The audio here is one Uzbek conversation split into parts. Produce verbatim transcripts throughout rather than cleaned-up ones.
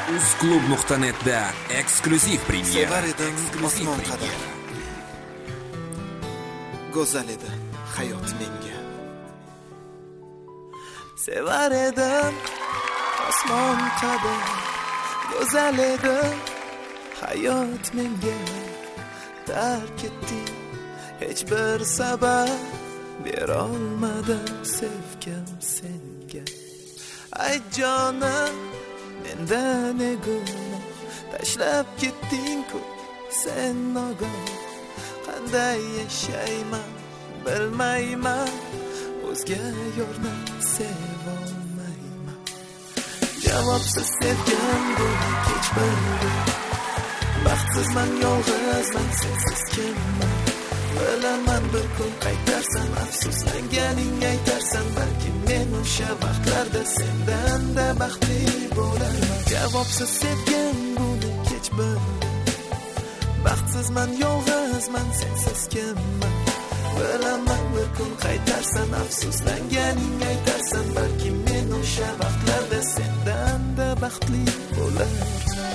uzklub nuqta netda eksklyuziv premyera. Sevar edim osmon qadar. Go'zal edi hayot menga. Sevar edim osmon qadar. Go'zal edi hayot menga. Tark etdi hech bir sabab berolmadim sevgim senga. Ay jonim menda ne gunoh, tashlab ketding-ku sen nogoh. Qanday yashayman bilmayman, o'zga yo'lni sevolmayman. Javobsiz sevgim buni kech bildi. Baxtsizman, yolg'izman, sensiz kimman? Bilaman bir kun qaytarsan, afsuslanganing aytarsan, balki men o'sha vaqtlarda sendan-da baxtli bo'larman. Javobsiz sevgim buni kech bildi. Baxtsizman, yolg'izman, sensiz kimman? Bilaman bir kun qaytarsan, afsuslanganing aytarsan, balki men o'sha vaqtlarda sendan-da baxtli bo'larman.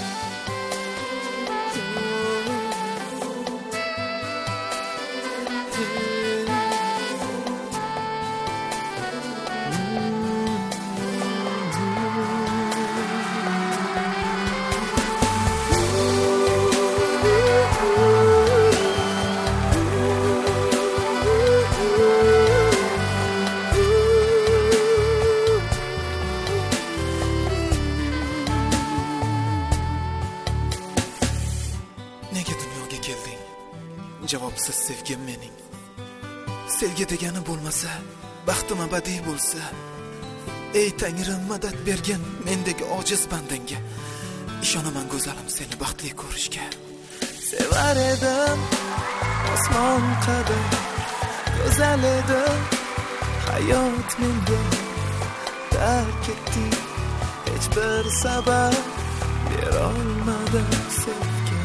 Nega dunyoga kelding? Javobsiz sevgim mening. Sevgi degani bo'lmasa, baxtim abadiy bo'lsa. Ey Tangrim, madad bergin mendagi ojiz bandangga. Ishonaman go'zalim seni baxtli ko'rishga. Sevar edim osmon qadar. Go'zal edi hayot menga. Tark etdi hech bir sabab berolmadim sevgi.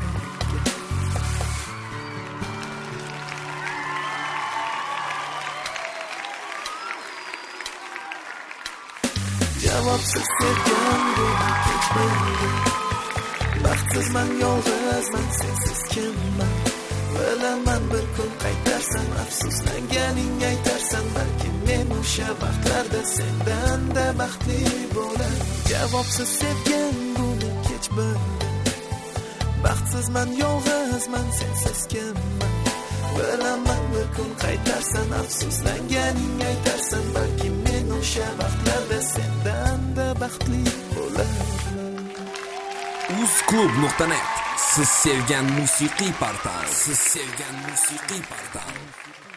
Javobsiz sevgim buni kech bildi. Baxtsizman, yolg'izman, sensiz kimman? Bilaman bir kun qaytarsan, afsuslanganing aytarsan, balki men o'sha vaqtlarda sendan-da baxtli bo'lar. Javobsiz sevgim buni kech bildi. Baxtsizman, yolg'izman, sensiz kimman? Bilaman bir kun qaytarsan, afsuslanganing aytarsan, balki men o'sha vaqtlarda sendan-da baxtli bo'larman. uzklub nuqta net siz sevgan musiqiy portal. Siz sevgan musiqiy portal.